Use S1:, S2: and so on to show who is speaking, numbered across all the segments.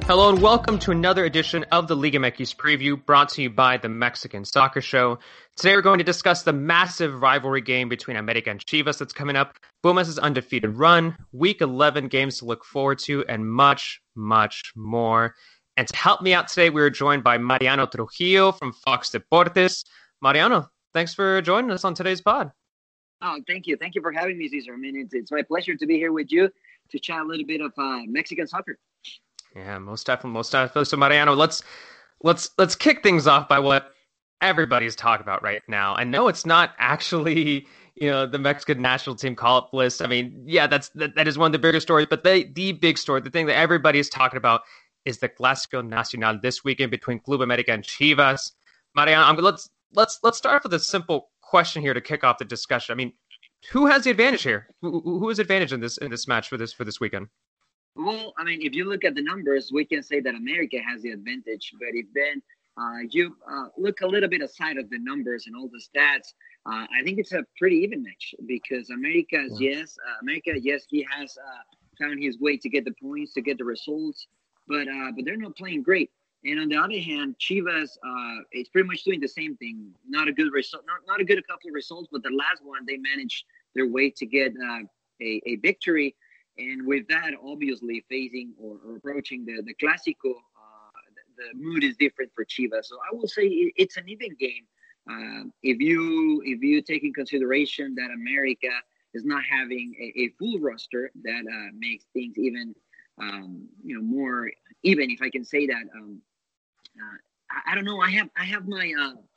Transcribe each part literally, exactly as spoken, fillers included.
S1: Hello and welcome to another edition of the Liga M X preview brought to you by the Mexican Soccer Show. Today we're going to discuss the massive rivalry game between America and Chivas that's coming up, Pumas' undefeated run, week eleven games to look forward to, and much, much more. And to help me out today, we are joined by Mariano Trujillo from Fox Deportes. Mariano, thanks for joining us on today's pod.
S2: Oh, thank you. Thank you for having me, Cesar. I mean, it's, it's my pleasure to be here with you to chat a little bit of uh, Mexican soccer.
S1: Yeah, most definitely, most definitely. So, Mariano, let's let's let's kick things off by what everybody's talking about right now. I know it's not actually, you know, the Mexican national team call-up list. I mean, yeah, that's that, that is one of the bigger stories. But the the big story, the thing that everybody is talking about, is the Clásico Nacional this weekend between Club America and Chivas. Mariano, I'm, let's let's let's start with a simple question here to kick off the discussion. I mean, who has the advantage here? Who, who is advantage in this in this match for this for this weekend?
S2: Well, I mean, if you look at the numbers, we can say that America has the advantage. But if then uh, you uh, look a little bit aside of the numbers and all the stats, uh, I think it's a pretty even match because America, yeah. yes, uh, America, yes, he has uh, found his way to get the points, to get the results, but uh, but they're not playing great. And on the other hand, Chivas uh, is pretty much doing the same thing. Not a good result, not, not a good couple of results, but the last one they managed their way to get uh, a, a victory. And with that, obviously, facing or, or approaching the, the Clásico, uh, the, the mood is different for Chivas. So I will say it, it's an even game. Uh, if you if you take in consideration that America is not having a, a full roster, that uh, makes things even um, you know more even, if I can say that. Um, uh, I, I don't know. I have I have my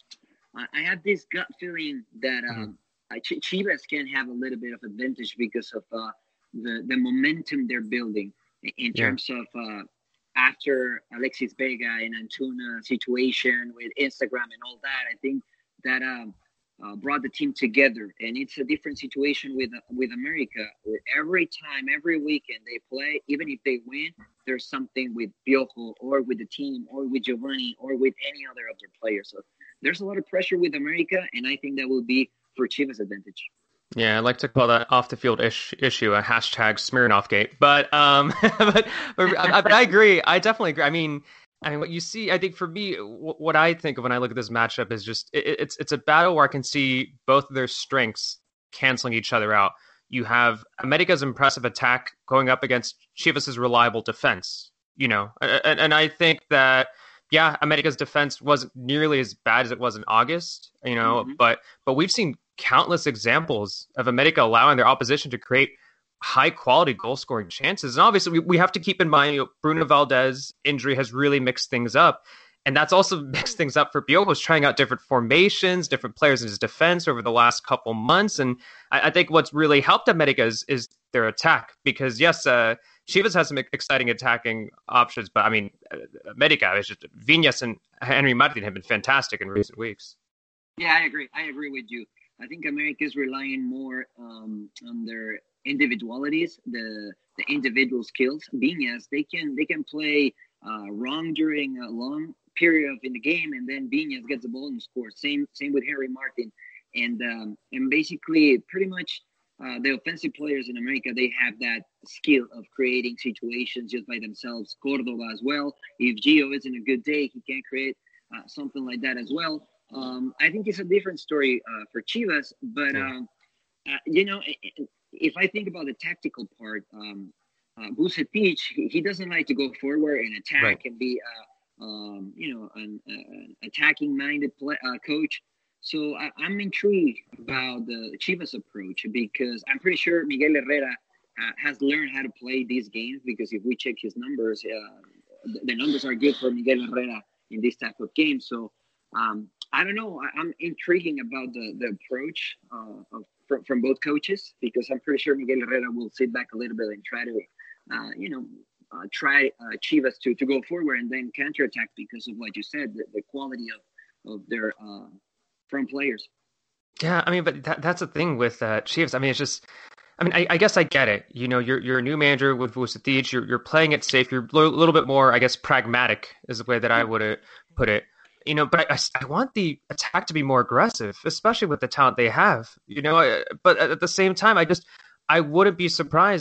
S2: uh, I have this gut feeling that um, mm-hmm. Ch- Chivas can have a little bit of advantage because of. Uh, the the momentum they're building in terms yeah. of uh, after Alexis Vega and Antuna situation with Instagram and all that. I think that um, uh, brought the team together, and it's a different situation with uh, with America. Where every time, every weekend they play, even if they win, there's something with Piojo or with the team or with Giovanni or with any other of their players. So there's a lot of pressure with America, and I think that will be for Chivas' advantage.
S1: Yeah, I like to call that off the field ish, issue a hashtag Smirnoff Gate. But um, but, but, I, but I agree. I definitely agree. I mean, I mean, what you see, I think for me, w- what I think of when I look at this matchup is just it, it's it's a battle where I can see both of their strengths canceling each other out. You have America's impressive attack going up against Chivas's reliable defense. You know, and, and I think that. Yeah, America's defense wasn't nearly as bad as it was in August, you know, mm-hmm. but but we've seen countless examples of America allowing their opposition to create high quality goal scoring chances. And obviously we, we have to keep in mind, you know, Bruno Valdez injury has really mixed things up. And that's also mixed things up for Piojo's trying out different formations, different players in his defense over the last couple months. And I, I think what's really helped America is, is their attack because yes, uh, Chivas has some exciting attacking options, but I mean, America is just Viñas and Henry Martin have been fantastic in recent weeks.
S2: Yeah, I agree. I agree with you. I think America is relying more um, on their individualities, the the individual skills. Viñas, they can they can play uh, wrong during a long period of in the game, and then Viñas gets the ball and scores. Same same with Henry Martin, and um, and basically pretty much. Uh, the offensive players in America, they have that skill of creating situations just by themselves. Cordova as well. If Gio isn't a good day, he can create uh, something like that as well. Um, I think it's a different story uh, for Chivas. But, um, uh, you know, if I think about the tactical part, um, uh, Vucetich, he doesn't like to go forward and attack right. and be, uh, um, you know, an uh, attacking-minded play, uh, coach. So I, I'm intrigued about the Chivas approach because I'm pretty sure Miguel Herrera uh, has learned how to play these games because if we check his numbers, uh, the numbers are good for Miguel Herrera in this type of game. So um, I don't know. I, I'm intriguing about the, the approach uh, of, from, from both coaches because I'm pretty sure Miguel Herrera will sit back a little bit and try to, uh, you know, uh, try uh, Chivas to, to go forward and then counterattack because of what you said, the, the quality of, of their uh, from players.
S1: Yeah, I mean, but that, that's the thing with uh, Chivas. I mean, it's just, I mean, I, I guess I get it. You know, you're you're a new manager with Vucetich. You're you're playing it safe. You're a little bit more, I guess, pragmatic is the way that I would put it. You know, but I, I want the attack to be more aggressive, especially with the talent they have. You know, but at the same time, I just I wouldn't be surprised if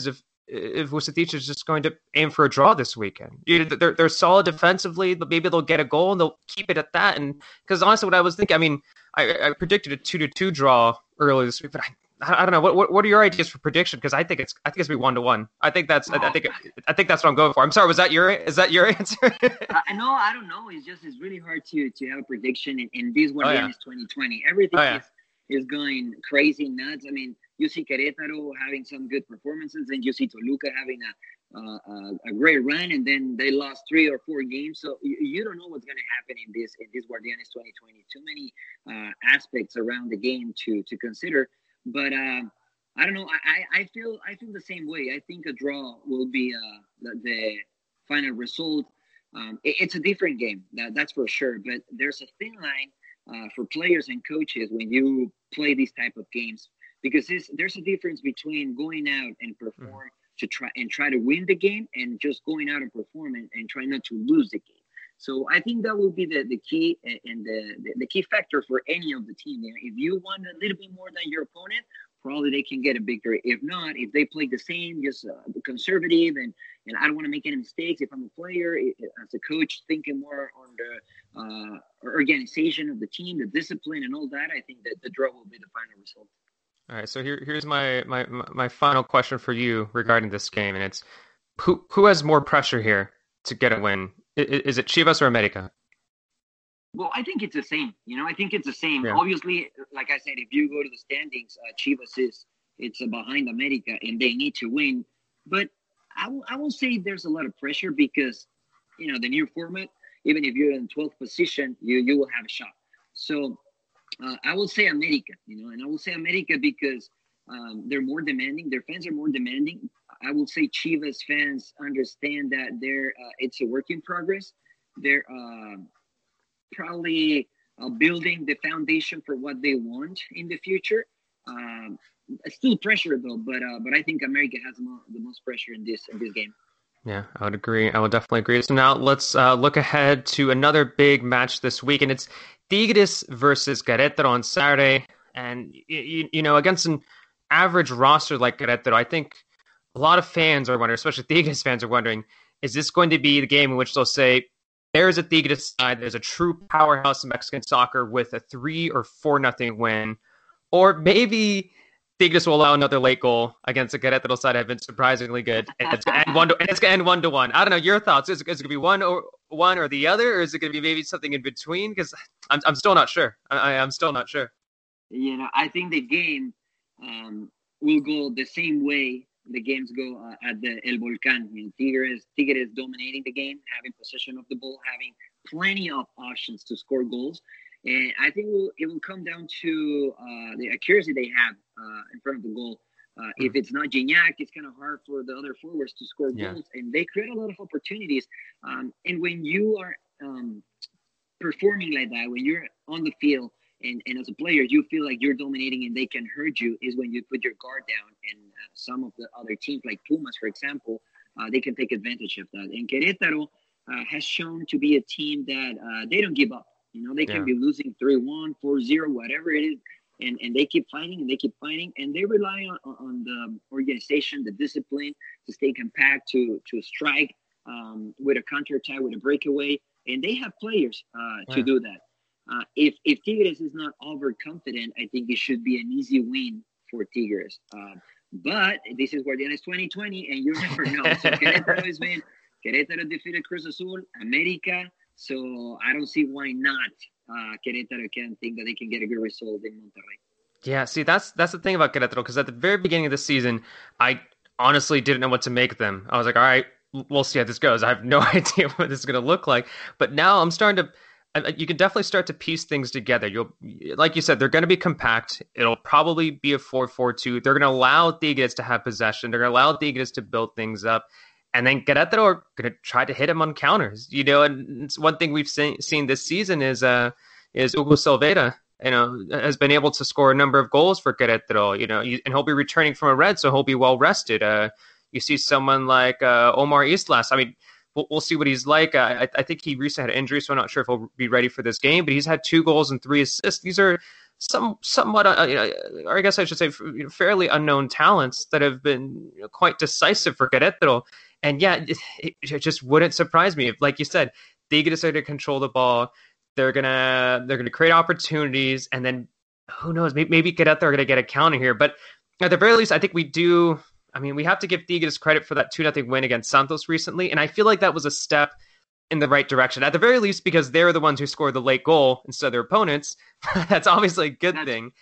S1: if Vucetich is just going to aim for a draw this weekend. You know, they're they're solid defensively, but maybe they'll get a goal and they'll keep it at that. And because honestly, what I was thinking, I mean, I, I predicted a two to two draw earlier this week, but I. I don't know. What, what what are your ideas for prediction? Because I think it's I think it's gonna be one to one. I think that's I, I think I think that's what I'm going for. I'm sorry. Was that your is that your answer?
S2: I know. I don't know. It's just it's really hard to to have a prediction in, in this one. Oh, yeah. twenty twenty. Everything oh, yeah. is is going crazy nuts. I mean, you see Querétaro having some good performances, and you see Toluca having a uh, a, a great run, and then they lost three or four games. So you, you don't know what's going to happen in this in this Guardianes twenty twenty. Too many uh, aspects around the game to to consider. But uh, I don't know. I, I feel I feel the same way. I think a draw will be uh, the, the final result. Um, it, it's a different game, that, that's for sure. But there's a thin line uh, for players and coaches when you play these type of games, because there's a difference between going out and perform mm. to try and try to win the game, and just going out and perform and, and try not to lose the game. So I think that will be the, the key and the, the, the key factor for any of the team. If you want a little bit more than your opponent, probably they can get a victory. If not, if they play the same, just uh, conservative, and, and I don't want to make any mistakes. If I'm a player, as a coach, thinking more on the uh, organization of the team, the discipline and all that, I think that the draw will be the final result.
S1: All right, so here, here's my, my, my final question for you regarding this game, and it's who who has more pressure here to get a win? Is it Chivas or America?
S2: Well, I think it's the same. You know, I think it's the same.
S1: Yeah.
S2: Obviously, like I said, if you go to the standings, uh, Chivas is it's uh, behind America, and they need to win. But I will, I will say there's a lot of pressure because, you know, the new format, even if you're in twelfth position, you you will have a shot. So uh, I will say America, you know, and I will say America because um, they're more demanding. Their fans are more demanding. I will say Chivas fans understand that they're uh, it's a work in progress. They're uh, probably uh, building the foundation for what they want in the future. Um, still pressure though, but uh, but I think America has the, mo- the most pressure in this in this game.
S1: Yeah, I would agree. I would definitely agree. So now let's uh, look ahead to another big match this week, and it's Tigres versus Querétaro on Saturday. And you, you know, against an average roster like Querétaro, I think a lot of fans are wondering, especially Tigres fans are wondering, is this going to be the game in which they'll say, there's a Tigres side, there's a true powerhouse in Mexican soccer with a three or four nothing win, or maybe Tigres will allow another late goal against the Querétaro side have been surprisingly good, and it's going to end one to, and it's going to end one to one. I don't know your thoughts. Is it, is it going to be one or one or the other, or is it going to be maybe something in between? Because I'm I'm still not sure. I, I'm still not sure.
S2: You know, I think the game um, will go the same way the games go uh, at the El Volcán. You know, Tigres, Tigres dominating the game, having possession of the ball, having plenty of options to score goals. And I think it will, it will come down to uh, the accuracy they have uh, in front of the goal. Uh, mm-hmm. If it's not Gignac, it's kind of hard for the other forwards to score yeah. goals. And they create a lot of opportunities. Um, and when you are um, performing like that, when you're on the field, And, and as a player, you feel like you're dominating and they can hurt you, is when you put your guard down. And uh, some of the other teams, like Pumas, for example, uh, they can take advantage of that. And Querétaro uh, has shown to be a team that uh, they don't give up. You know, they can yeah. be losing three one, four zero, whatever it is. And, and they keep fighting and they keep fighting. And they rely on, on the organization, the discipline to stay compact, to, to strike um, with a counterattack, with a breakaway. And they have players uh, to yeah. do that. Uh, if if Tigres is not overconfident, I think it should be an easy win for Tigres. Uh, but this is Guardianes twenty twenty, and you never know. So Querétaro has been Querétaro defeated Cruz Azul, America. So I don't see why not uh, Querétaro can think that they can get a good result in Monterrey.
S1: Yeah, see, that's that's the thing about Querétaro, because at the very beginning of the season, I honestly didn't know what to make of them. I was like, all right, we'll see how this goes. I have no idea what this is going to look like. But now I'm starting to. You can definitely start to piece things together. You'll, like you said, they're going to be compact. It'll probably be a four four two. They're going to allow Tigres to have possession. They're going to allow Tigres to build things up. And then Querétaro are going to try to hit them on counters. You know, and it's one thing we've seen, seen this season is uh, is Hugo Silveira, you know, has been able to score a number of goals for Querétaro, you know, and he'll be returning from a red, so he'll be well rested. Uh, you see someone like uh, Omar Islas. I mean, We'll, we'll see what he's like. Uh, I, I think he recently had an injury, so I'm not sure if he'll be ready for this game. But he's had two goals and three assists. These are some somewhat, uh, you know, or I guess I should say, you know, fairly unknown talents that have been, you know, quite decisive for Querétaro. And yeah, it, it just wouldn't surprise me if, like you said, they decide to control the ball. They're gonna they're gonna create opportunities, and then who knows? Maybe, maybe Querétaro are gonna get a counter here. But at the very least, I think we do. I mean, we have to give Tigres credit for that two nothing win against Santos recently, and I feel like that was a step in the right direction. At the very least, because they're the ones who scored the late goal instead of their opponents. That's obviously a good
S2: That's,
S1: thing.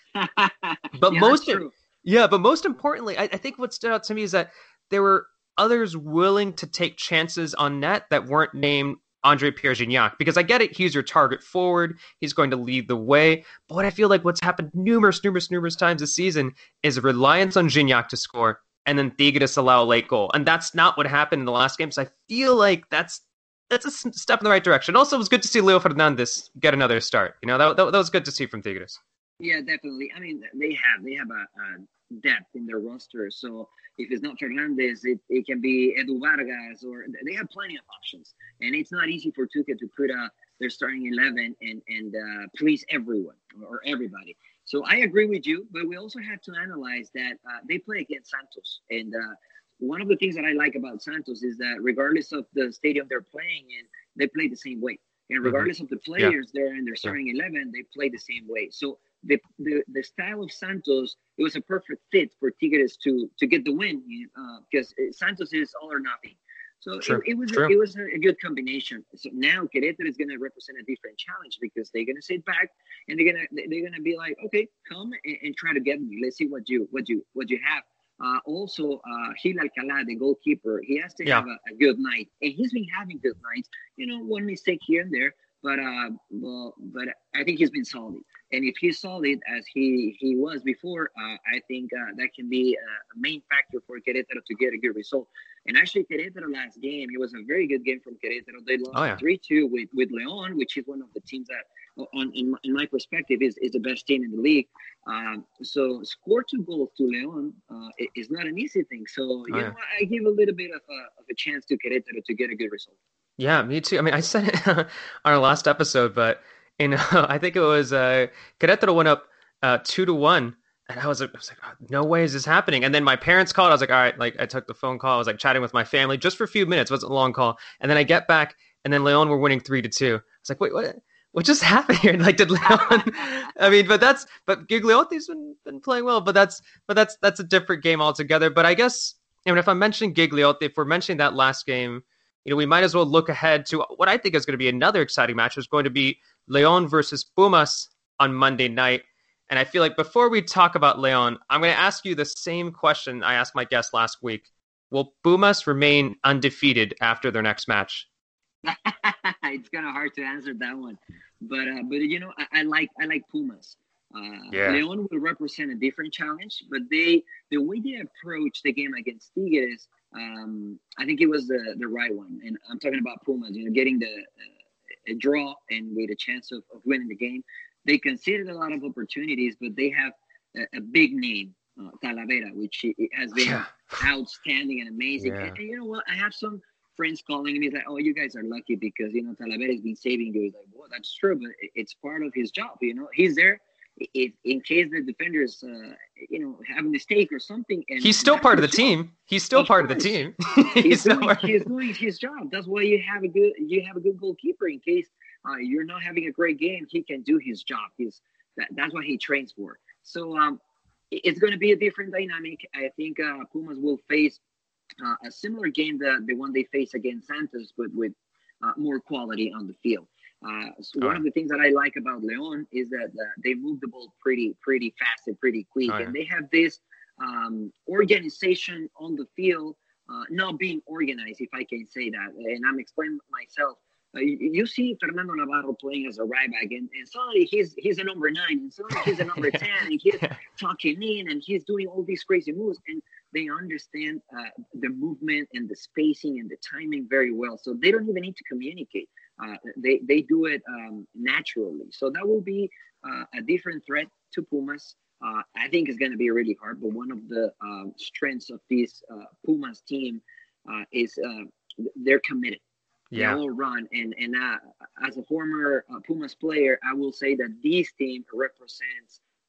S1: But
S2: yeah,
S1: most,
S2: that's true.
S1: yeah, but most importantly, I, I think what stood out to me is that there were others willing to take chances on net that weren't named Andre Pierre Gignac. Because I get it, he's your target forward, he's going to lead the way. But what I feel like what's happened numerous, numerous, numerous times this season is a reliance on Gignac to score, and then Tigres allow a late goal. And that's not what happened in the last game. So I feel like that's that's a step in the right direction. Also, it was good to see Leo Fernandez get another start. You know, that, that, that was good to see from Tigres.
S2: Yeah, definitely. I mean, they have they have a, a depth in their roster. So if it's not Fernandez, it, it can be Edu Vargas, or they have plenty of options. And it's not easy for Tuca to put uh, their starting eleven and and uh, please everyone or everybody. So I agree with you, but we also have to analyze that uh, they play against Santos, and uh, one of the things that I like about Santos is that regardless of the stadium they're playing in, they play the same way. And regardless mm-hmm. of the players yeah. there in their starting yeah. eleven, they play the same way. So the, the the style of Santos, it was a perfect fit for Tigres to to get the win uh, because Santos is all or nothing. So it, it was a, it was a good combination. So now Querétaro is going to represent a different challenge because they're going to sit back and they're gonna they're gonna be like, okay, come and, and try to get me. Let's see what you what you what you have. Uh, also, uh, Gil Alcalá, the goalkeeper, he has to yeah. have a, a good night, and he's been having good nights. You know, one mistake here and there, but uh, well, but I think he's been solid. And if he's solid as he he was before, uh, I think uh, that can be a main factor for Querétaro to get a good result. And actually, Querétaro last game, it was a very good game from Querétaro. They lost three two oh, yeah. with with León, which is one of the teams that, on in my, in my perspective, is, is the best team in the league. Um, so score two goals to León uh, is not an easy thing. So you oh, know, yeah. I give a little bit of a, of a chance to Querétaro to get a good result.
S1: Yeah, me too. I mean, I said it on our last episode, but in uh, I think it was uh, Querétaro went up uh, two to one. And I was, I was like, oh, no way is this happening. And then my parents called. I was like, all right, like I took the phone call. I was like chatting with my family just for a few minutes. It wasn't a long call. And then I get back, and then León were winning three to two. I was like, wait, what? What just happened here? Like, did León? I mean, but that's but Gigliotti's been, been playing well. But that's but that's that's a different game altogether. But I guess, I mean, if I'm mentioning Gigliotti, if we're mentioning that last game, you know, we might as well look ahead to what I think is going to be another exciting match. It's going to be León versus Pumas on Monday night. And I feel like before we talk about León, I'm going to ask you the same question I asked my guest last week. Will Pumas remain undefeated after their next match?
S2: It's kind of hard to answer that one, but uh, but you know, I, I like I like Pumas. Uh, yeah. León will represent a different challenge, but they the way they approach the game against Tigres, um, I think it was the the right one. And I'm talking about Pumas, you know, getting the uh, a draw and with a chance of, of winning the game. They conceded a lot of opportunities, but they have a, a big name, uh, Talavera, which has been yeah. outstanding and amazing. Yeah. And, and you know what? I have some friends calling me like, "Oh, you guys are lucky because you know Talavera has been saving you." It's like, well, that's true, but it's part of his job. You know, he's there if in case the defenders, uh, you know, have a mistake or something. And
S1: he's still part of the job. team. He's still
S2: of
S1: part
S2: course.
S1: of the team.
S2: he's,
S1: he's,
S2: doing, he's doing his job. That's why you have a good you have a good goalkeeper in case. Uh, you're not having a great game. He can do his job. He's that, that's what he trains for. So um, it, it's going to be a different dynamic. I think uh, Pumas will face uh, a similar game that the one they face against Santos, but with uh, more quality on the field. Uh, so one right. of the things that I like about León is that uh, they move the ball pretty, pretty fast and pretty quick, oh, yeah. and they have this um, organization on the field, uh, not being organized, if I can say that. And I'm explaining myself. Uh, you, you see Fernando Navarro playing as a right back, and, and suddenly he's he's a number nine, and suddenly he's a number ten, and he's tucking in, and he's doing all these crazy moves, and they understand uh, the movement and the spacing and the timing very well. So they don't even need to communicate. Uh, they they do it um, naturally. So that will be uh, a different threat to Pumas. Uh, I think it's going to be really hard, but one of the um, strengths of this uh, Pumas team uh, is uh, they're committed. Yeah. They all run, and and uh, as a former uh, Pumas player, I will say that this team represents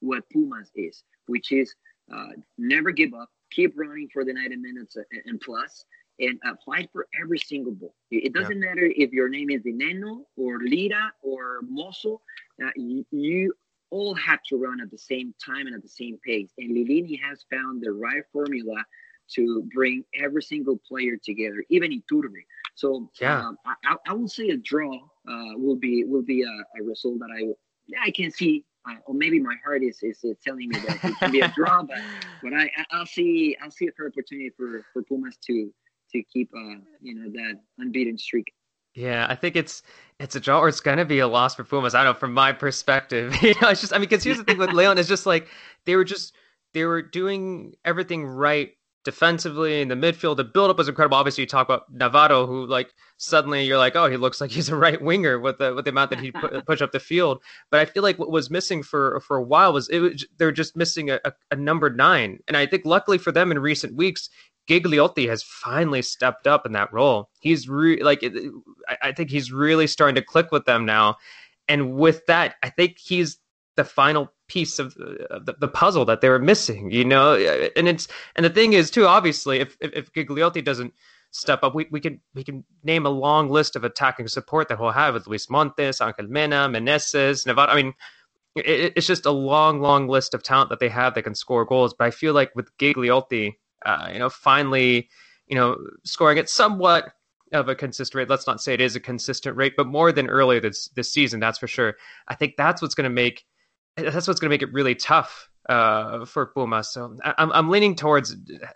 S2: what Pumas is, which is uh, never give up, keep running for the ninety minutes and plus, and uh, fight for every single ball. It doesn't yeah. matter if your name is Dineno or Lira or Mozo. Uh, you, you all have to run at the same time and at the same pace. And Lilini has found the right formula to bring every single player together, even Iturbe. So yeah. um, I, I will say a draw uh, will be will be a, a result that I I can see, uh, or maybe my heart is is telling me that it can be a draw, but but I I'll see I'll see a fair opportunity for, for Pumas to to keep uh you know that unbeaten streak.
S1: Yeah, I think it's it's a draw or it's gonna be a loss for Pumas. I don't know, from my perspective. You know, it's just I mean, because here's the thing with Leon is just like they were just they were doing everything right defensively in the midfield. The build-up was incredible. Obviously, you talk about Navarro, who like suddenly you're like, oh, he looks like he's a right winger with the with the amount that he put, push up the field. But I feel like what was missing for for a while was it was, they're just missing a, a, a number nine. And I think luckily for them in recent weeks, Gigliotti has finally stepped up in that role. He's re- like, I think he's really starting to click with them now. And with that, I think he's the final piece of the, the puzzle that they were missing, you know? And it's, and the thing is too, obviously, if, if, if Gigliotti doesn't step up, we, we can, we can name a long list of attacking support that we'll have with Luis Montes, Angel Mena, Meneses, Navarro. I mean, it, it's just a long, long list of talent that they have that can score goals. But I feel like with Gigliotti, Uh, you know, finally, you know, scoring at somewhat of a consistent rate. Let's not say it is a consistent rate, but more than earlier this this season, that's for sure. I think that's what's going to make that's what's going to make it really tough uh, for Pumas. So I'm I'm leaning towards,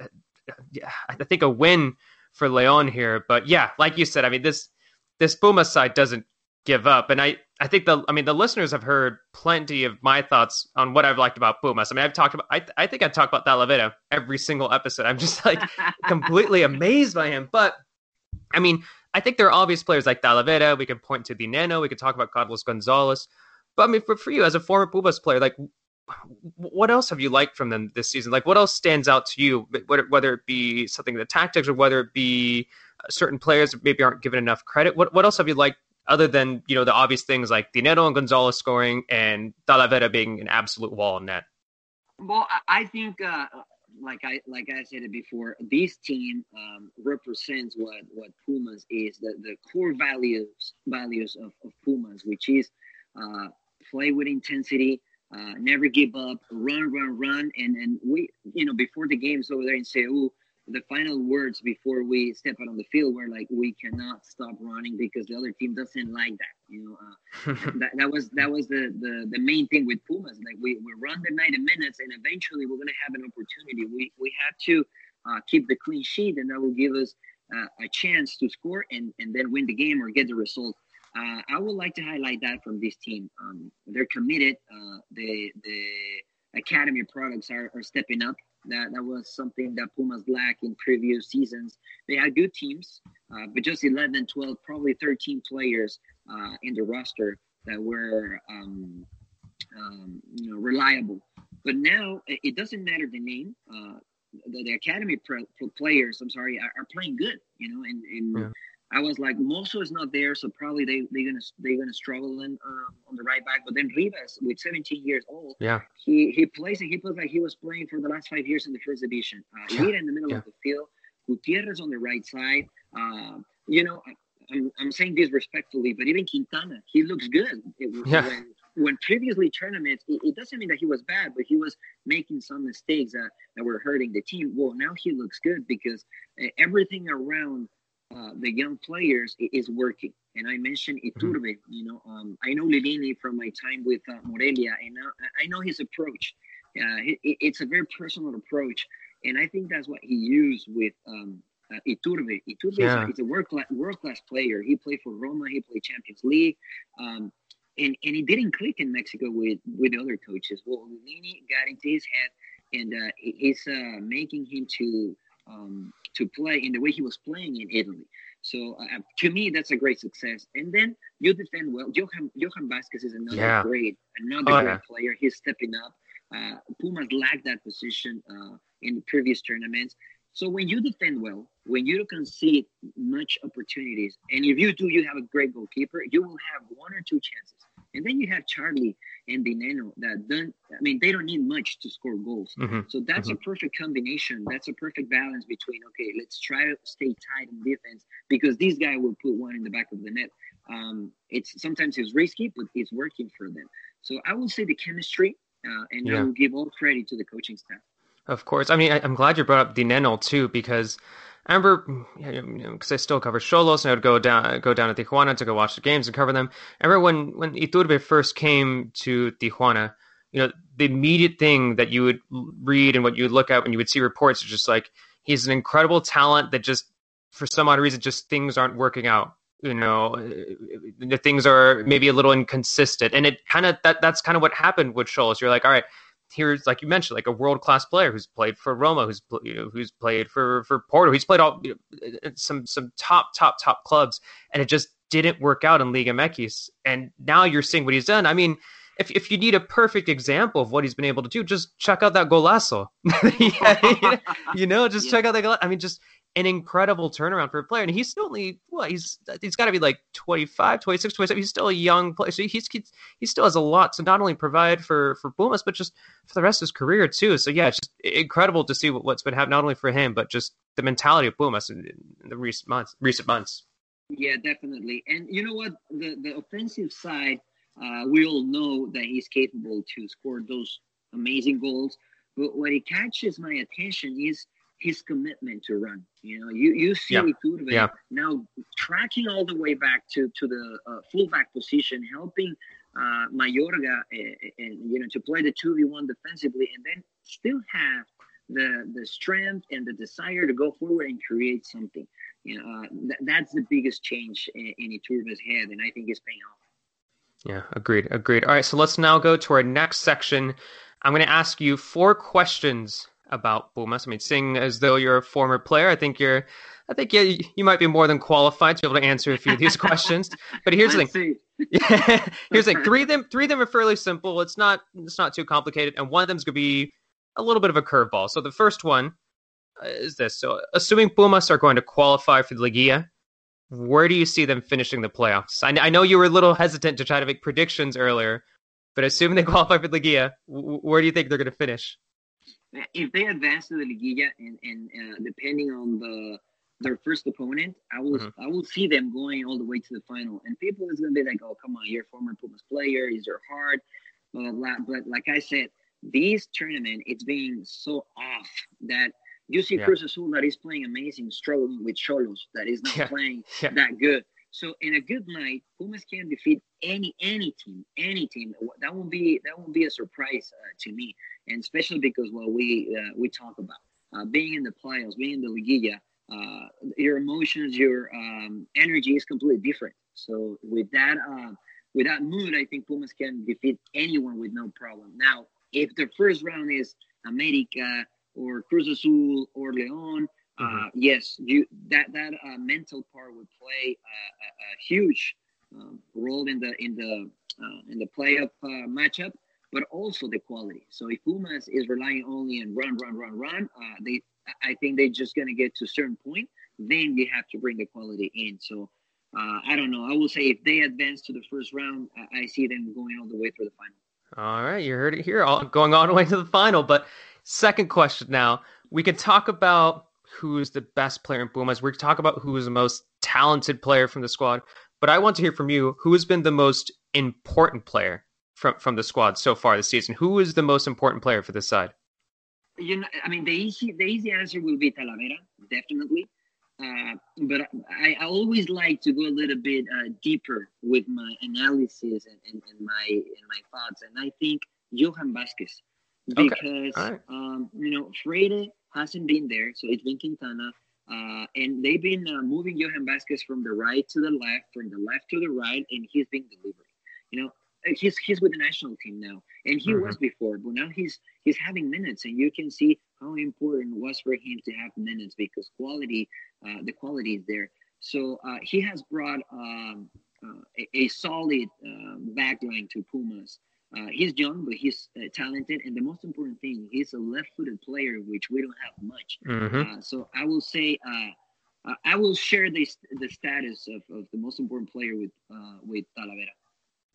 S1: yeah, I think a win for Leon here. But yeah, like you said, I mean this this Pumas side doesn't give up, and I. I think the, I mean, the listeners have heard plenty of my thoughts on what I've liked about Pumas. I mean, I've talked about, I, I think I talk about Talavera every single episode. I'm just like completely amazed by him. But I mean, I think there are obvious players like Talavera. We can point to Dineno. We could talk about Carlos Gonzalez. But I mean, for, for you as a former Pumas player, like, what else have you liked from them this season? Like, what else stands out to you? Whether it be something in the tactics or whether it be certain players that maybe aren't given enough credit. What what else have you liked? Other than, you know, the obvious things like Dineno and Gonzalez scoring and Talavera being an absolute wall in net.
S2: Well, I think, uh, like I like I said it before, this team um, represents what, what Pumas is, the, the core values values of, of Pumas, which is uh, play with intensity, uh, never give up, run, run, run. And, and we, you know, before the games over there in Seoul, the final words before we step out on the field were like, we cannot stop running because the other team doesn't like that. You know, uh, that, that was that was the, the, the main thing with Pumas. Like we, we run the ninety minutes and eventually we're going to have an opportunity. We we have to uh, keep the clean sheet, and that will give us uh, a chance to score and, and then win the game or get the result. Uh, I would like to highlight that from this team. Um, they're committed. Uh, the the academy products are, are stepping up. That that was something that Pumas lacked in previous seasons. They had good teams, uh, but just eleven, twelve, probably thirteen players uh, in the roster that were um, um, you know, reliable. But now it doesn't matter the name. Uh, the, the academy pro- players, I'm sorry, are, are playing good. You know, and, and yeah. I was like, Mozo is not there, so probably they they're gonna they're gonna struggle in, um, on the right back. But then Rivas, with seventeen years old,
S1: yeah,
S2: he he plays and he plays like he was playing for the last five years in the first division. Uh, yeah. Lira in the middle yeah. of the field, Gutierrez on the right side. Uh, you know, I, I'm I'm saying this respectfully, but even Quintana, he looks good. It,
S1: yeah.
S2: When when previously tournaments, it, it doesn't mean that he was bad, but he was making some mistakes that, that were hurting the team. Well, now he looks good because uh, everything around Uh, the young players is working. And I mentioned Iturbe, mm-hmm. you know, um, I know Lilini from my time with uh, Morelia, and now I know his approach. Uh, it, it's a very personal approach. And I think that's what he used with um, uh, Iturbe. Iturbe yeah. is, a, is a world-class, world-class player. He played for Roma. He played Champions League. Um, and, and it didn't click in Mexico with, with the other coaches. Well, Lilini got into his head, and uh, he's uh, making him to um, – to play in the way he was playing in Italy. So uh, to me, that's a great success. And then you defend well. Johan, Johan Vasquez is another yeah. great, another oh, great yeah. player. He's stepping up. Uh, Pumas lacked that position uh, in the previous tournaments. So when you defend well, when you don't concede much opportunities, and if you do, you have a great goalkeeper, you will have one or two chances. And then you have Charlie and Dineno that don't, I mean, they don't need much to score goals.
S1: Mm-hmm.
S2: So that's
S1: mm-hmm.
S2: a perfect combination. That's a perfect balance between, okay, let's try to stay tight in defense because this guy will put one in the back of the net. Um, it's sometimes it's risky, but it's working for them. So I will say the chemistry, uh, and yeah. I will give all credit to the coaching staff.
S1: Of course. I mean, I, I'm glad you brought up Dineno too, because I remember, because I still cover Xolos, and I would go down go down to Tijuana to go watch the games and cover them. I remember when, when Iturbe first came to Tijuana, you know, the immediate thing that you would read and what you would look at when you would see reports is just like, he's an incredible talent that just, for some odd reason, just things aren't working out. You know, the things are maybe a little inconsistent. And it kind of, that that's kind of what happened with Xolos. You're like, all right, here's, like you mentioned, like a world-class player who's played for Roma, who's you know, who's played for, for Porto, he's played all you know, some some top top top clubs, and it just didn't work out in Liga M X. And now you're seeing what he's done. I mean, if if you need a perfect example of what he's been able to do, just check out that golazo. yeah, you know, just yeah. check out that golazo. I mean, just an incredible turnaround for a player. And he's still only, well, he's he's got to be like twenty-five, twenty-six, twenty-seven. He's still a young player. So he's, he's he still has a lot to not only provide for, for Pumas, but just for the rest of his career too. So yeah, it's just incredible to see what, what's been happening, not only for him, but just the mentality of Pumas in, in the recent months. Recent months.
S2: Yeah, definitely. And you know what? The, the offensive side, uh, we all know that he's capable to score those amazing goals. But what it catches my attention is his commitment to run. You know, you, you see
S1: yeah.
S2: Iturbe
S1: yeah.
S2: now tracking all the way back to, to the uh, fullback position, helping uh, Mayorga and, and, you know, to play the two v one defensively, and then still have the the strength and the desire to go forward and create something. You know, uh, th- that's the biggest change in, in Iturbe's head, and I think it's paying off.
S1: Yeah, agreed, agreed. All right, so let's now go to our next section. I'm going to ask you four questions about Pumas. I mean, seeing as though you're a former player, I think you're, I think you, you might be more than qualified to be able to answer a few of these questions. But here's the thing. here's the thing. Three of them, three of them are fairly simple. It's not, it's not too complicated, and one of them is going to be a little bit of a curveball. So the first one is this. So, assuming Pumas are going to qualify for the Liguilla, where do you see them finishing the playoffs? I, I know you were a little hesitant to try to make predictions earlier, but assuming they qualify for the Liguilla, w- where do you think they're going to finish?
S2: If they advance to the Liguilla, and, and uh, depending on the their first opponent, I will mm-hmm. I will see them going all the way to the final. And people is going to be like, "Oh, come on, you're a former Pumas player. These are hard." Blah, blah, blah. But like I said, this tournament, it's being so off that you see yeah. Cruz Azul that is playing amazing, struggling with Xolos that is not yeah. playing yeah. that good. So in a good night, Pumas can defeat any any team, any team. That won't be that won't be a surprise uh, to me, and especially because what we uh, we talk about uh, being in the playoffs, being in the Liguilla, uh, your emotions, your um, energy is completely different. So with that uh, with that mood, I think Pumas can defeat anyone with no problem. Now, if the first round is America or Cruz Azul or León, uh, mm-hmm. yes, you that that uh, mental part would play uh, a, a huge um, role in the in the uh, in the playoff uh, matchup, but also the quality. So if Pumas is relying only on run, run, run, run, uh, they I think they're just gonna get to a certain point. Then you have to bring the quality in. So uh, I don't know. I will say if they advance to the first round, I, I see them going all the way through the final.
S1: All right, you heard it here, all, going all the way to the final. But second question now, we can talk about who's the best player in Pumas. We can talk about who is the most talented player from the squad. But I want to hear from you, who has been the most important player from, from the squad so far this season? Who is the most important player for this side?
S2: You know, I mean, the easy the easy answer will be Talavera, definitely. Uh, but I, I always like to go a little bit uh, deeper with my analysis and, and, and my and my thoughts. And I think Johan Vasquez, because
S1: okay. right.
S2: um, you know Freire hasn't been there, so it's been Quintana, uh, and they've been uh, moving Johan Vasquez from the right to the left, from the left to the right, and he's been delivering. You know, he's he's with the national team now, and he mm-hmm. was before, but now he's he's having minutes, and you can see how important it was for him to have minutes because quality, uh, the quality is there. So uh, he has brought um, uh, a, a solid uh, backline to Pumas. Uh, he's young, but he's uh, talented, and the most important thing, he's a left-footed player, which we don't have much.
S1: Mm-hmm.
S2: Uh, so I will say, uh, uh, I will share the the status of, of the most important player with uh, with Talavera.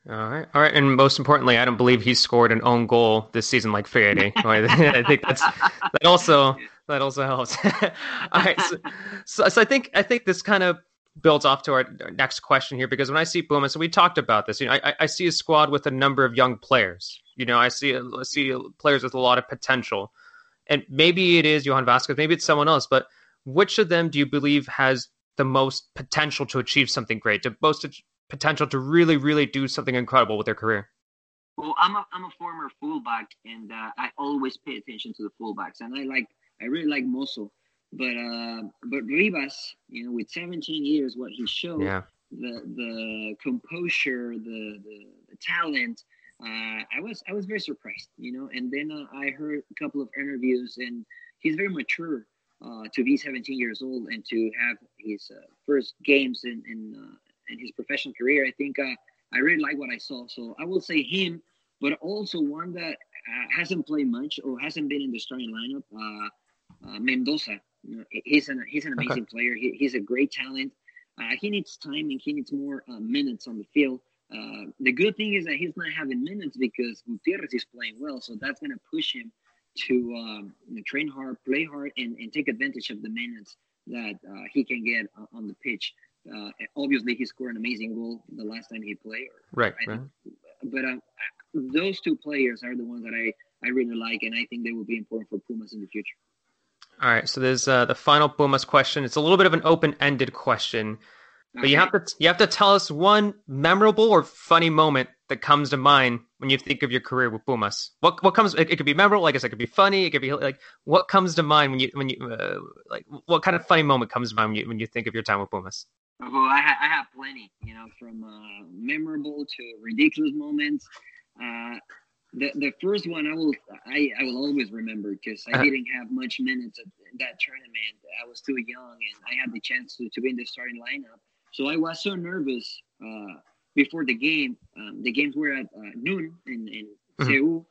S1: All right, all right, and most importantly, I don't believe he scored an own goal this season like Fede. I think that's that also that also helps. All right, so, so, so I think I think this kind of builds off to our, our next question here, because when I see Puma, so we talked about this. You know, I, I see a squad with a number of young players. You know, I see I see players with a lot of potential, and maybe it is Johan Vasquez, maybe it's someone else, but which of them do you believe has the most potential to achieve something great, to most potential to really, really do something incredible with their career?
S2: Well, I'm a I'm a former fullback, and uh, I always pay attention to the fullbacks, and I like I really like Mozo, but uh, but Rivas, you know, with seventeen years, what he showed,
S1: Yeah.
S2: the the composure, the the, the talent, uh, I was I was very surprised, you know. And then uh, I heard a couple of interviews, and he's very mature uh, to be seventeen years old and to have his uh, first games in in, uh, in his professional career. I think. Uh, I really like what I saw. So I will say him, but also one that uh, hasn't played much or hasn't been in the starting lineup, uh, uh, Mendoza. You know, he's an he's an amazing okay. player. He, he's a great talent. Uh, he needs time and he needs more uh, minutes on the field. Uh, the good thing is that he's not having minutes because Gutierrez is playing well, so that's going to push him to um, you know, train hard, play hard, and, and take advantage of the minutes that uh, he can get on the pitch. Uh, obviously, he scored an amazing goal the last time he played.
S1: Right. right.
S2: But uh, those two players are the ones that I, I really like, and I think they will be important for Pumas in the future.
S1: All right. So there's uh, the final Pumas question. It's a little bit of an open-ended question, but okay. you have to you have to tell us one memorable or funny moment that comes to mind when you think of your career with Pumas. What what comes? It, it could be memorable. I guess it could be funny. It could be like what comes to mind when you when you uh, like what kind of funny moment comes to mind when you when you think of your time with Pumas?
S2: Oh, I, ha- I have plenty, you know, from uh, memorable to ridiculous moments. Uh, the the first one I will I, I will always remember because I didn't have much minutes at that tournament. I was too young, and I had the chance to, to be in the starting lineup. So I was so nervous uh, before the game. Um, the games were at uh, noon in, in mm-hmm. Seoul.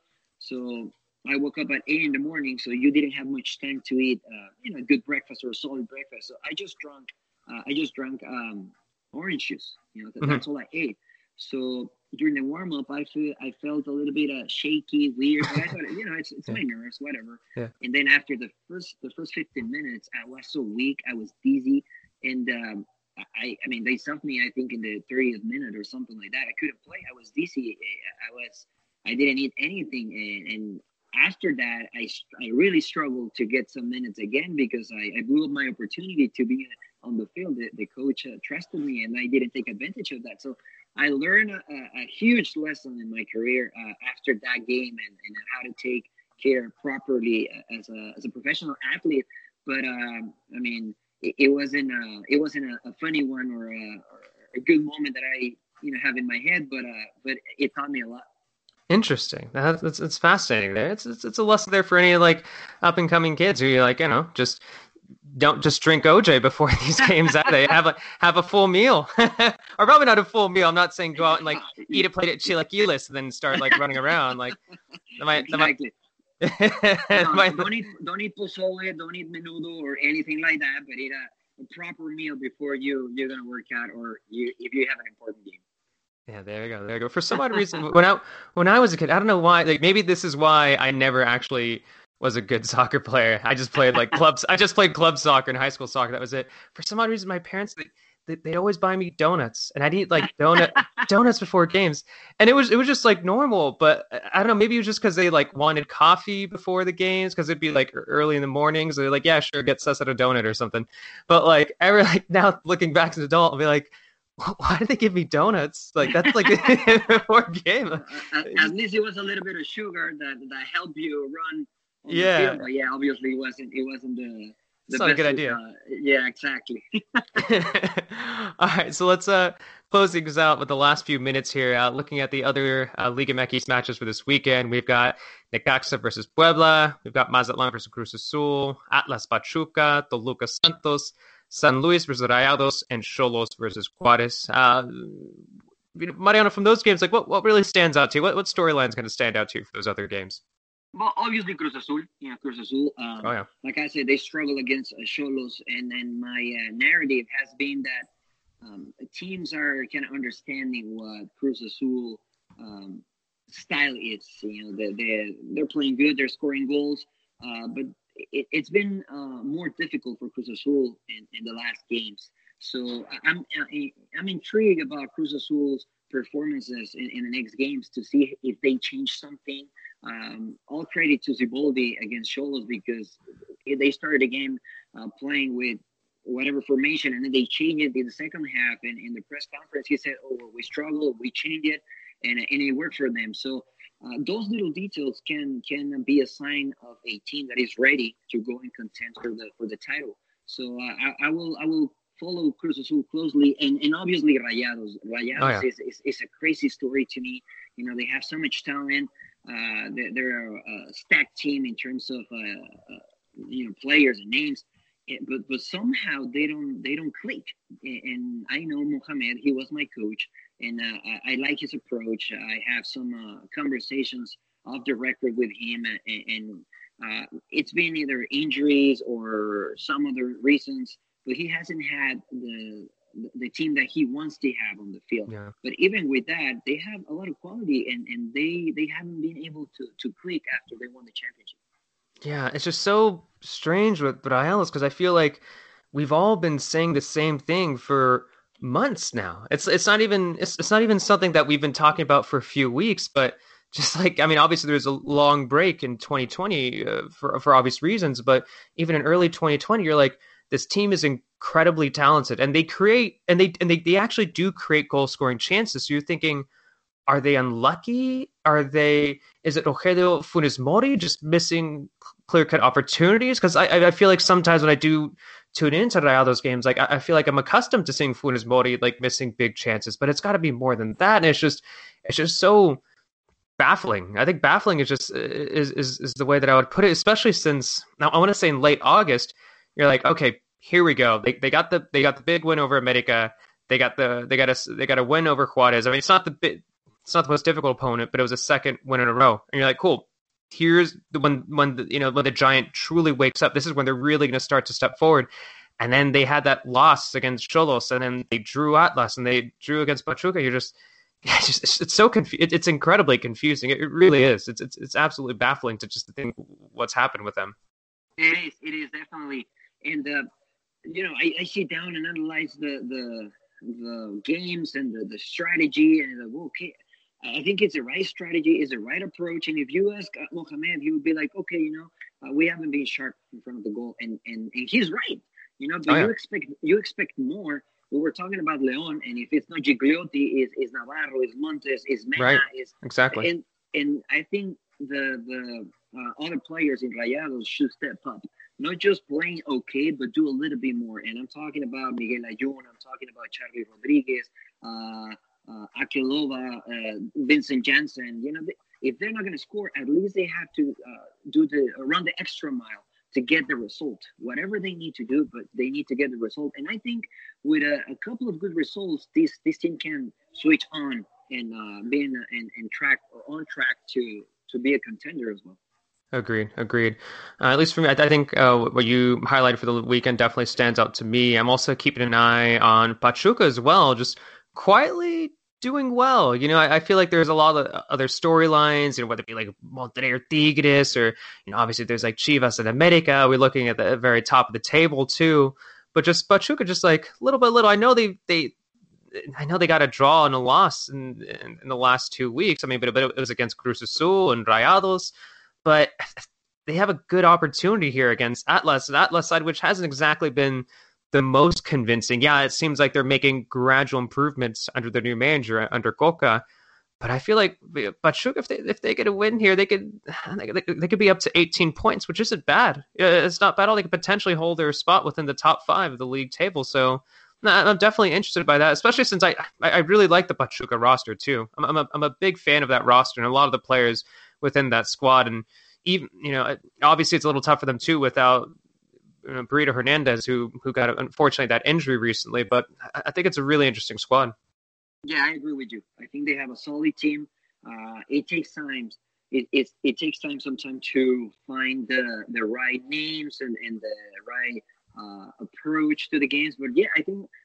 S2: So I woke up at eight in the morning, so you didn't have much time to eat, uh, you know, a good breakfast or a solid breakfast. So I just drank. Uh, I just drank um, orange juice. You know, that, mm-hmm. that's all I ate. So during the warm up, I feel I felt a little bit uh, shaky, weird. But I thought, you know, it's it's yeah. my nerves, whatever.
S1: Yeah.
S2: And then after the first the first fifteen minutes, I was so weak, I was dizzy, and um, I I mean they stopped me. I think in the thirtieth minute or something like that. I couldn't play. I was dizzy. I was I didn't eat anything, and, and after that, I I really struggled to get some minutes again because I, I blew up my opportunity to be on the field. The, the coach uh, trusted me, and I didn't take advantage of that. So I learned a, a huge lesson in my career uh, after that game, and, and how to take care properly as a as a professional athlete. But um, I mean, it, it wasn't a, it wasn't a, a funny one or a, or a good moment that I you know have in my head. But uh, but it taught me a lot.
S1: Interesting. That's it's, it's fascinating. There, it's, it's it's a lesson there for any like up and coming kids who you like you know just. Don't just drink O J before these games either. Have a have a full meal, or probably not a full meal. I'm not saying go out and like eat a plate of chilaquiles and then start like running around. Like, that might,
S2: exactly. That might, no, might, don't eat don't eat pozole, don't eat menudo or anything like that. But eat a, a proper meal before you you're gonna work out or you if you have an important game.
S1: Yeah, there you go, there you go. For some odd reason, when I when I was a kid, I don't know why. Like maybe this is why I never actually was a good soccer player. I just played like clubs. I just played club soccer and high school soccer. That was it. For some odd reason, my parents they, they'd always buy me donuts, and I'd eat like donut donuts before games, and it was it was just like normal. But I don't know, maybe it was just because they like wanted coffee before the games because it'd be like early in the mornings. So they're like, yeah, sure, get us a donut or something. But like ever like now looking back as an adult, I'll be like, why did they give me donuts? Like that's like before game.
S2: At, at least it was a little bit of sugar that that helped you run.
S1: Yeah,
S2: field, but yeah. Obviously, it wasn't. It wasn't the. the
S1: it's not best, a good idea.
S2: Uh, yeah, exactly.
S1: All right, so let's uh close things out with the last few minutes here. Uh, looking at the other uh, Liga M X East matches for this weekend, we've got Necaxa versus Puebla. We've got Mazatlan versus Cruz Azul, Atlas Pachuca, Toluca Santos, San Luis versus Rayados, and Xolos versus Juarez. Uh, Mariano, from those games, like what what really stands out to you? What what storylines going to stand out to you for those other games?
S2: Well, obviously Cruz Azul, you know, Cruz Azul. Um,
S1: oh, yeah.
S2: Like I said, they struggle against uh, Xolos, and then my uh, narrative has been that um, teams are kind of understanding what Cruz Azul um, style is. You know, they they they're playing good, they're scoring goals, uh, but it, it's been uh, more difficult for Cruz Azul in, in the last games. So I'm I'm intrigued about Cruz Azul's performances in, in the next games to see if they change something. Um, all credit to Ziboldi against Xolos because they started the game uh, playing with whatever formation, and then they changed it in the second half. And in the press conference, he said, "Oh, well, we struggled, we changed it, and and it worked for them." So uh, those little details can can be a sign of a team that is ready to go and contend for the for the title. So uh, I, I will I will follow Cruz Azul closely, and, and obviously Rayados. Rayados oh, yeah. is, is is a crazy story to me. You know, they have so much talent. Uh, they're, they're a stacked team in terms of uh, uh, you know players and names. But but somehow they don't they don't click. And I know Mohamed, he was my coach, and uh, I, I like his approach. I have some uh, conversations off the record with him, and, and uh, it's been either injuries or some other reasons, but he hasn't had the the team that he wants to have on the field. Yeah. But even with that, they have a lot of quality, and, and they they haven't been able to to click after they won the championship.
S1: Yeah, it's just so strange with Rayados because I feel like we've all been saying the same thing for months now. It's it's not even it's it's not even something that we've been talking about for a few weeks, but just like I mean, obviously there was a long break in twenty twenty uh, for for obvious reasons, but even in early twenty twenty, you're like, this team is incredibly talented, and they create and they and they, they actually do create goal scoring chances. So you're thinking, are they unlucky? Are they? Is it Rogelio Funes Mori just missing clear cut opportunities? Because I I feel like sometimes when I do tune into Rayados games, like I, I feel like I'm accustomed to seeing Funes Mori like missing big chances, but it's got to be more than that. And it's just it's just so baffling. I think baffling is just is is is the way that I would put it. Especially since now I want to say in late August, you're like, okay, here we go. They they got the they got the big win over America. They got the they got a they got a win over Juarez. I mean, it's not the big. It's not the most difficult opponent, but it was a second win in a row. And you're like, cool. Here's the when when the, you know when the Giant truly wakes up. This is when they're really going to start to step forward. And then they had that loss against Xolos, and then they drew Atlas, and they drew against Pachuca. You're just, it's, just, it's, it's so confu- it, It's incredibly confusing. It, it really is. It's it's it's absolutely baffling to just think what's happened with them.
S2: It is. It is definitely. And uh, you know, I, I sit down and analyze the the the games and the, the strategy, and the okay. I think it's the right strategy, it's the right approach. And if you ask Mohamed, he would be like, okay, you know, uh, we haven't been sharp in front of the goal. And and, and he's right, you know, but oh, yeah. you expect you expect more. We were talking about Leon, and if it's not Gigliotti, is is Navarro, is Montes, is Mena.
S1: Right,
S2: is,
S1: exactly.
S2: And and I think the, the uh, other players in Rayados should step up. Not just playing okay, but do a little bit more. And I'm talking about Miguel Ayun, I'm talking about Charlie Rodriguez, uh, Uh, Akilova, uh, Vincent Janssen, you know, they, if they're not going to score, at least they have to uh, do the uh, run the extra mile to get the result. Whatever they need to do, but they need to get the result. And I think with a, a couple of good results, this this team can switch on and uh, be in, in, in track or on track to to be a contender as well.
S1: Agreed. Agreed. Uh, at least for me, I, I think uh, what you highlighted for the weekend definitely stands out to me. I'm also keeping an eye on Pachuca as well, just quietly doing well. You know, I, I feel like there's a lot of other storylines, you know, whether it be like Monterrey or Tigres, or, you know, obviously there's like Chivas and America. We're looking at the very top of the table too. But just Pachuca, just like little by little. I know they they. I know they got a draw and a loss in, in, in the last two weeks. I mean, but, but it was against Cruz Azul and Rayados. But they have a good opportunity here against Atlas, an Atlas side which hasn't exactly been the most convincing. Yeah, it seems like they're making gradual improvements under their new manager, under Coca. But I feel like Pachuca, if they if they get a win here, they could they, they could be up to eighteen points, which isn't bad. It's not bad at all. They could potentially hold their spot within the top five of the league table. So I'm definitely interested by that, especially since I I really like the Pachuca roster too. I'm I'm a, I'm a big fan of that roster and a lot of the players within that squad. And even, you know, obviously it's a little tough for them too without, you know, Burrito Hernandez, who who got unfortunately that injury recently. But I think it's a really interesting squad.
S2: Yeah, I agree with you. I think they have a solid team. Uh, it takes time. It, it it takes time sometimes to find the the right names and, and the right uh, approach to the games. But yeah, I think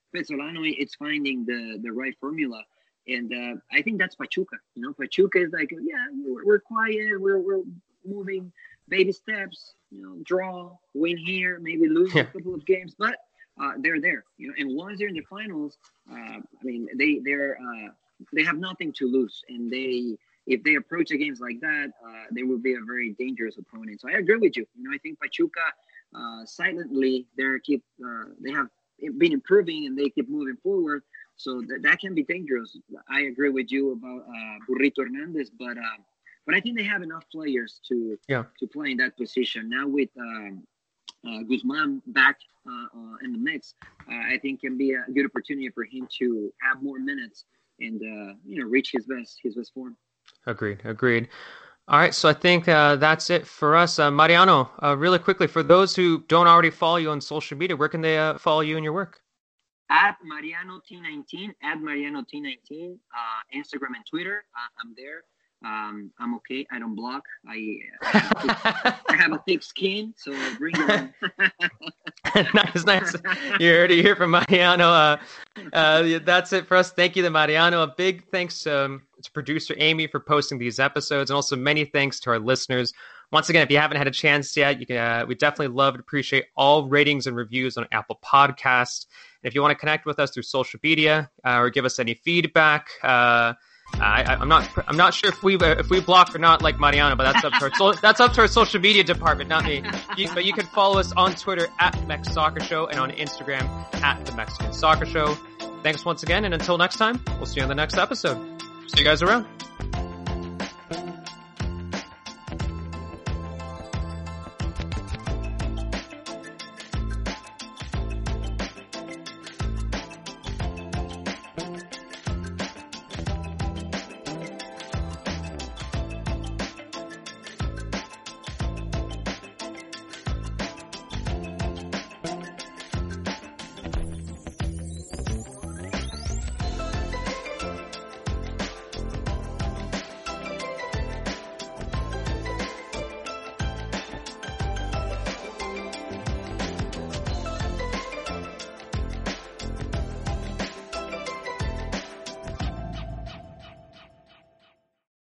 S2: Pesolano is finding the, the right formula. And uh, I think that's Pachuca. You know, Pachuca is like, yeah, we're, we're quiet, we're we're moving baby steps. You know, draw, win here, maybe lose yeah. a couple of games, but uh, they're there. You know, and once they're in the finals, uh, I mean, they they're uh, they have nothing to lose, and they if they approach a games like that, uh, they will be a very dangerous opponent. So I agree with you. You know, I think Pachuca uh, silently they keep uh, they have been improving and they keep moving forward. So th- that can be dangerous. I agree with you about uh, Burrito Hernandez, but uh, but I think they have enough players to
S1: yeah.
S2: to play in that position. Now with um, uh, Guzman back uh, uh, in the mix, uh, I think can be a good opportunity for him to have more minutes and uh, you know reach his best his best form.
S1: Agreed. Agreed. All right, so I think uh, that's it for us. Uh, Mariano, uh, really quickly, for those who don't already follow you on social media, where can they uh, follow you and your work?
S2: At Mariano T nineteen, at Mariano T nineteen, uh, Instagram and Twitter. Uh, I'm there. Um, I'm okay. I don't block. I, I, have, a thick, I have a thick skin, so bring it on.
S1: Nice, nice. You heard it here from Mariano. Uh, uh, that's it for us. Thank you to Mariano. A big thanks um, to producer Amy for posting these episodes, and also many thanks to our listeners. Once again, if you haven't had a chance yet, you can, uh, we definitely love and appreciate all ratings and reviews on Apple Podcasts. And if you want to connect with us through social media uh, or give us any feedback, uh, I, I'm not I'm not sure if we if we block or not, like Mariano, but that's up to our so, that's up to our social media department, not me. You, but you can follow us on Twitter at Mex Soccer Show and on Instagram at the Mexican Soccer Show. Thanks once again, and until next time, we'll see you on the next episode. See you guys around.